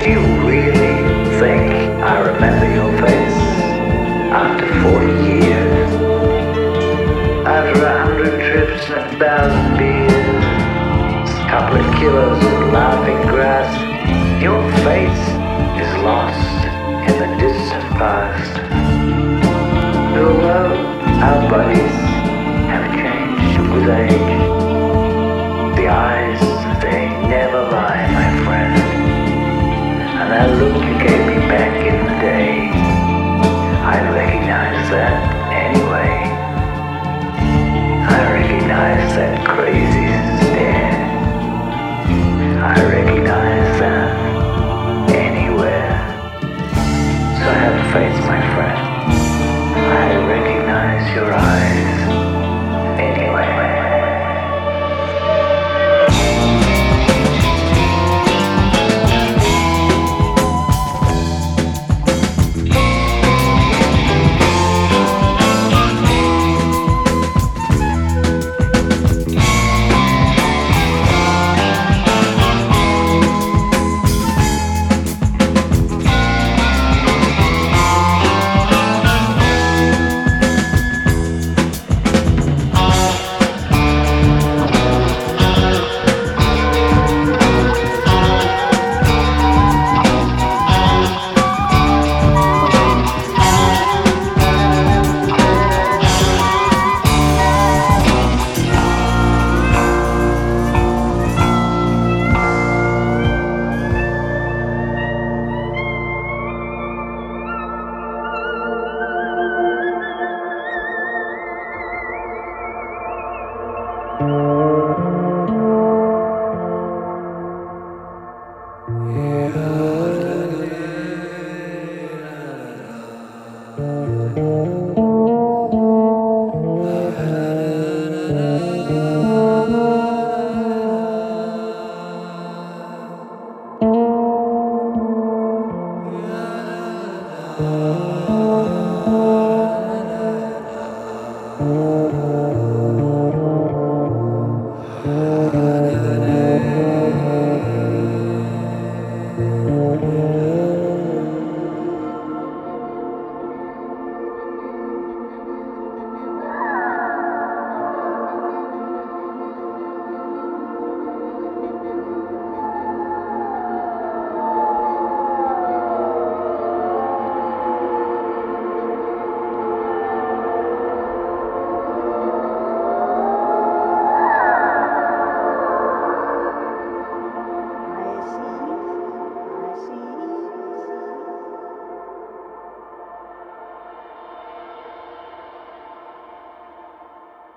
Do you really think I remember your face after 40 years? After 100 trips and 1,000 beers, a couple of kilos of laughing grass, your face is lost in the distant past. Although our bodies have changed with age, the eyes, they never lie, my friend. And that look you gave me back in the day, I recognize that anyway. I recognize that crazy stare. I recognize that anywhere. So have faith, my friend. I recognize your eyes anyway. Yeah.